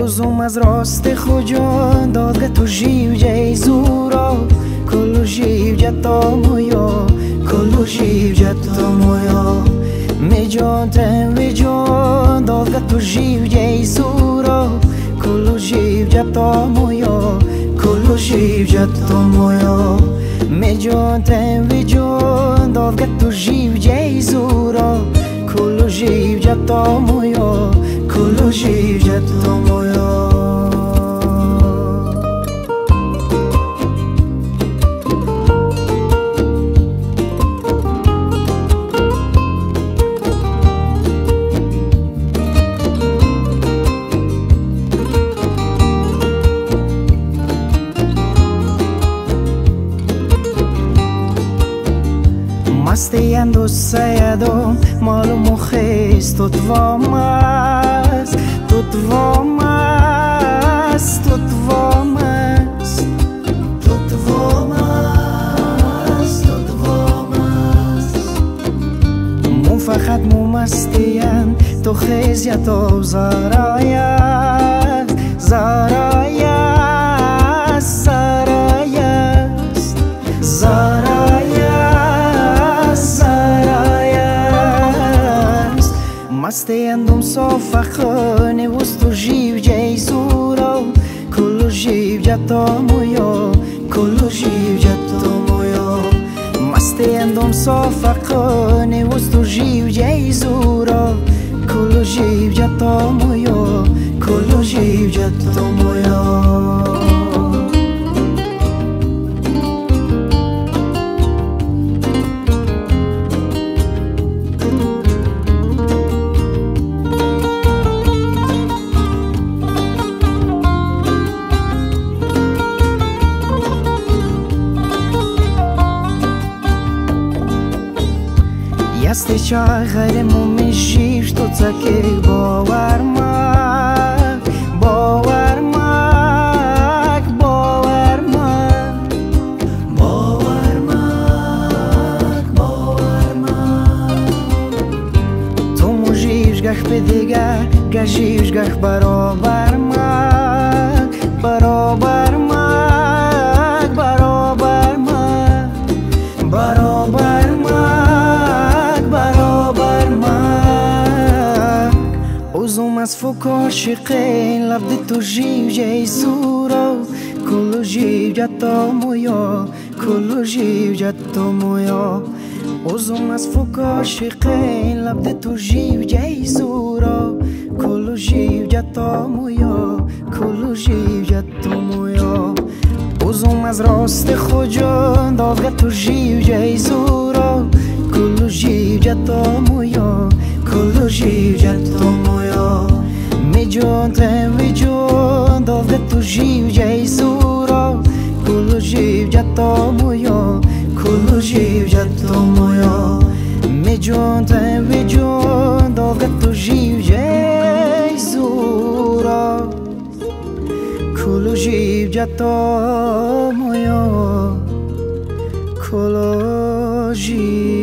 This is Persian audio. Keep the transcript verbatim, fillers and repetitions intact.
اوزم از راست خجان دادگه تو جیو جای زورا کلو جیو جتا مویا کلو جیو جتا مویا می جان تن وی جان دادگه تو جیو جای زورا کلو جیو جتا مویا کلو جیو جتا مویا می جان تن وی جان دادگه تو جیو جای زورا کلو جیو جتا مویا کلو جیو جتا مویا مستی اندو سیدم مالو مخیز تو توامست تو توامست تو توامست تو توامست تو توامست مو فقط مو مستیم تو خیز یا تو زرایست زرایست زرایست زرایست مستی اندم صاف خانه وستو جیو جای زورا کلو جیو جتا مویا کلو جیو جتا مویا مستی اندم صاف خانه وستو جیو جای زورا کلو جیو جتا مویا کلو جیو جتا مویا یستی چاغر مومی جیش تو تکی باور مک باور مک باور مک باور مک باور مک تو مو جیش گخ به دیگر گه جیش گخ برابر مک برابر مک برابر مک برابر اوزم از فوق عاشقین لبد تو جیو جای زورا کلو جیو جتا مویا کلو جیو جتا مویا اوزم از فوق عاشقین لبد تو جیو جای زورا کلو جیو جتا مویا کلو جیو جتا مویا اوزم از راست خجان دادگه تو جیو جای زورا کلو جیو جتا مویا کلو جیو جتا مویا می جان تن وی جان دادگه تو جیو جای زورا کلو جیو جتا مویا کلو جیو جتا مویا می جان تن وی جان دادگه تو جیو جای زورا کلو جیو جتا مویا کلو جیو